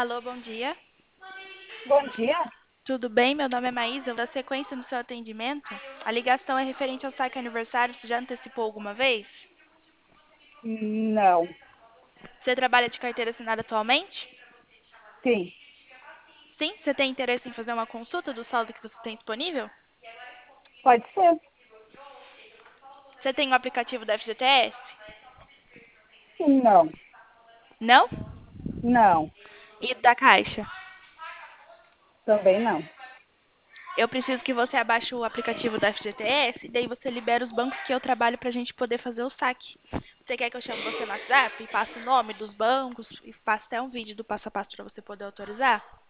Alô, bom dia. Bom dia? Tudo bem? Meu nome é Maísa. Eu vou dar sequência no seu atendimento. A ligação é referente ao saque aniversário. Você já antecipou alguma vez? Não. Você trabalha de carteira assinada atualmente? Sim, Sim? Você tem interesse em fazer uma consulta do saldo que você tem disponível? pode ser. Você tem o aplicativo da FGTS? Sim, não. Não? Não, E da Caixa? também não. Eu preciso que você abaixe o aplicativo da FGTS e daí você libera os bancos que eu trabalho para a gente poder fazer o saque. Você quer que eu chame você no WhatsApp e passe o nome dos bancos e passe até um vídeo do passo a passo para você poder autorizar?